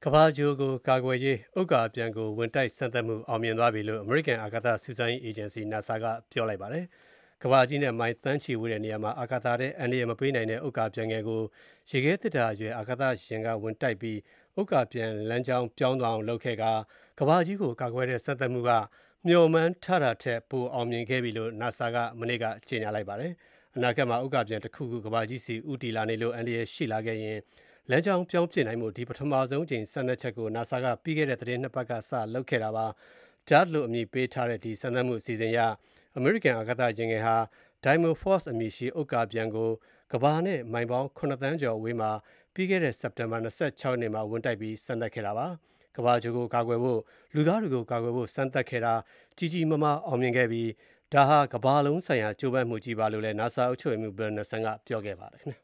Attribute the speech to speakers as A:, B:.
A: ကမ္ဘာဂြိုဟ်ကိုကာကွယ်ရေးဥက္ကာပျံကိုဝင်တိုက်စမ်းသပ်မှုအောင်မြင်သွားပြီလို့အမေရိကန်အာကာသစူးစမ်းရေးအေဂျင်စီ NASA ကပြောလိုက်ပါတယ်။ကမ္ဘာကြီးနဲ့မိုင်သန်းချီဝေးတဲ့နေရာမှာအာကာသထဲအန္တရာယ်မပေးနိုင်တဲ့ဥက္ကာပျံငယ်ကိုရေခဲသေတ္တာအရွယ်အာကာသယာဉ်ကဝင်တိုက်ပြီးဥက္ကာပျံလမ်းကြောင်းပြောင်းသွားအောင်လုပ်ခဲ့ကာကမ္ဘာကြီးကိုကာကွယ်တဲ့စမ်းသပ်မှုကမျှော်မှန်းထားတာထက်ပိုအောင်မြင်ခဲ့ပြီလို့ NASA ကမနေ့ကကြေညာလိုက်ပါတယ်။အနာဂတ်မှာဥက္ကာပျံတစ်ခုခုကမ္ဘာကြီးဆီဦးတည်လာနေလို့အန္တရာယ်ရှိလာခဲ့ရင်လမ်းကြောင်းပြောင်းပြစ်နိုင်မှုဒီပထမဆုံးအကြိမ်စမ်းသပ်ချက်ကို NASA ကပြီးခဲ့တဲ့သတင်း2ပတ်ကစလုပ်ခဲ့တာပါ။ DART လို့အမည်ပေးထားတဲ့ဒီစမ်းသပ်မှုအစီအစဉ်အရအမေရိကန်အာကာသယာဉ်ငယ်ဟာ Dimorphos အမည်ရှိဥက္ကာပျံကိုကမ္ဘာနဲ့မိုင်ပေါင်း9သန်းကျော်အဝေးမှာပြီးခဲ့တဲ့စက်တင်ဘာ26ရက်နေ့မှာဝင်တိုက်ပြီးစမ်းသပ်ခဲ့တာပါ။ကမ္ဘာဂြိုဟ်ကိုကာကွယ်ဖို့လူသားတွေကိုကာကွယ်ဖို့စမ်းသပ်ခဲ့တာကြီးကြီးမားမားအောင်မြင်ခဲ့ပြီးဒါဟာကမ္ဘာလုံးဆိုင်ရာကြိုးပမ်းမှုကြီးပါလို့လည်း NASA အုပ်ချုပ်ရေးမှူး Bill Nelson ကပြောခဲ့ပါတယ်ခင်ဗျာ